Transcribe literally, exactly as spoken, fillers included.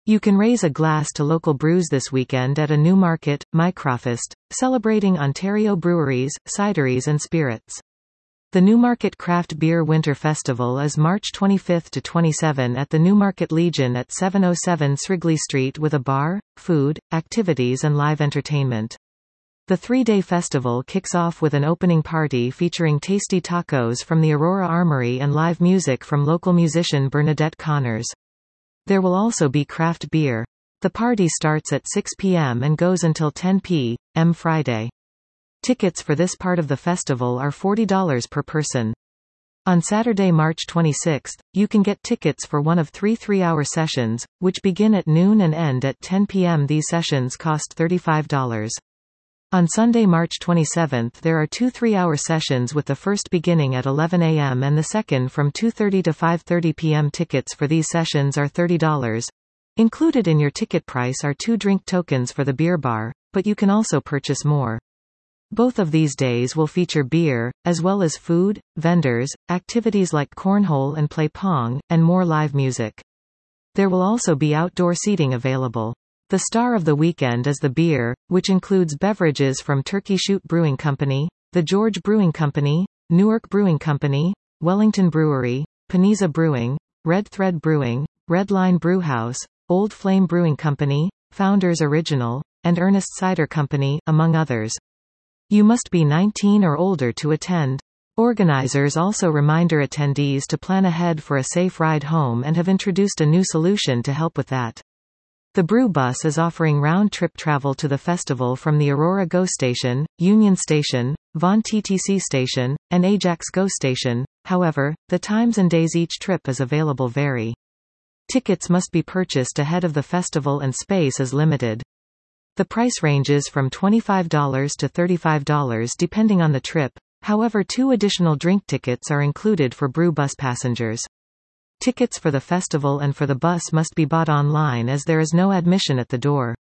You can raise a glass to local brews this weekend at a Newmarket, Mycrofest, celebrating Ontario breweries, cideries and spirits. The Newmarket Craft Beer Winter Festival is March twenty-fifth to twenty-seventh at the Newmarket Legion at seven oh seven Srigley Street with a bar, food, activities and live entertainment. The three-day festival kicks off with an opening party featuring tasty tacos from the Aurora Armory and live music from local musician Bernadette Connors. There will also be craft beer. The party starts at six p m and goes until ten p m Friday. Tickets for this part of the festival are forty dollars per person. On Saturday, March twenty-sixth, you can get tickets for one of three three-hour sessions, which begin at noon and end at ten p m These sessions cost thirty-five dollars. On Sunday, March twenty-seventh, there are two three-hour sessions with the first beginning at eleven a m and the second from two thirty to five thirty p m Tickets for these sessions are thirty dollars. Included in your ticket price are two drink tokens for the beer bar, but you can also purchase more. Both of these days will feature beer, as well as food, vendors, activities like cornhole and play pong, and more live music. There will also be outdoor seating available. The star of the weekend is the beer, which includes beverages from Turkey Shoot Brewing Company, the George Brewing Company, Newark Brewing Company, Wellington Brewery, Paniza Brewing, Red Thread Brewing, Red Line Brewhouse, Old Flame Brewing Company, Founders Original, and Ernest Cider Company, among others. You must be nineteen or older to attend. Organizers also remind their attendees to plan ahead for a safe ride home and have introduced a new solution to help with that. The Brew Bus is offering round-trip travel to the festival from the Aurora GO Station, Union Station, Vaughan T T C Station, and Ajax GO Station. However, the times and days each trip is available vary. Tickets must be purchased ahead of the festival and space is limited. The price ranges from twenty-five dollars to thirty-five dollars depending on the trip, however two additional drink tickets are included for Brew Bus passengers. Tickets for the festival and for the bus must be bought online as there is no admission at the door.